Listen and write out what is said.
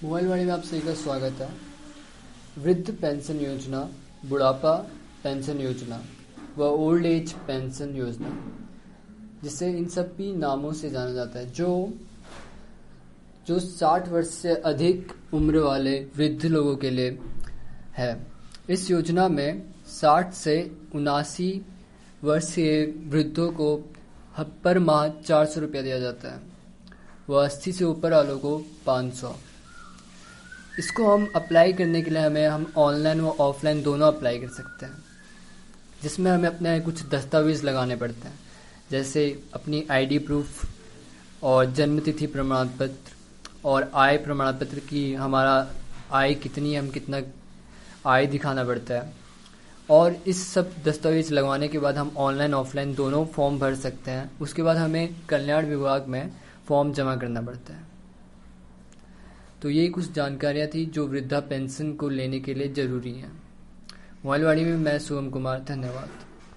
मोबाइलवाड़ी में आप सभी का स्वागत है। वृद्ध पेंशन योजना, बुढ़ापा पेंशन योजना व ओल्ड एज पेंशन योजना, जिसे इन सभी नामों से जाना जाता है, जो 60 वर्ष से अधिक उम्र वाले वृद्ध लोगों के लिए है। इस योजना में 60 से 79 वर्ष के वृद्धों को पर माह 400 रुपया दिया जाता है व 80 से ऊपर वालों को 500। इसको हम अप्लाई करने के लिए हम ऑनलाइन व ऑफलाइन दोनों अप्लाई कर सकते हैं, जिसमें हमें अपने कुछ दस्तावेज़ लगाने पड़ते हैं, जैसे अपनी आईडी प्रूफ और जन्मतिथि प्रमाण पत्र और आय प्रमाण पत्र की हमारा आय कितनी है, हम कितना आय दिखाना पड़ता है। और इस सब दस्तावेज़ लगवाने के बाद हम ऑनलाइन ऑफलाइन दोनों फॉर्म भर सकते हैं। उसके बाद हमें कल्याण विभाग में फॉर्म जमा करना पड़ता है। तो ये कुछ जानकारियाँ थी जो वृद्धा पेंशन को लेने के लिए ज़रूरी हैं। मोबाइलवाड़ी में मैं शुभम कुमार, धन्यवाद।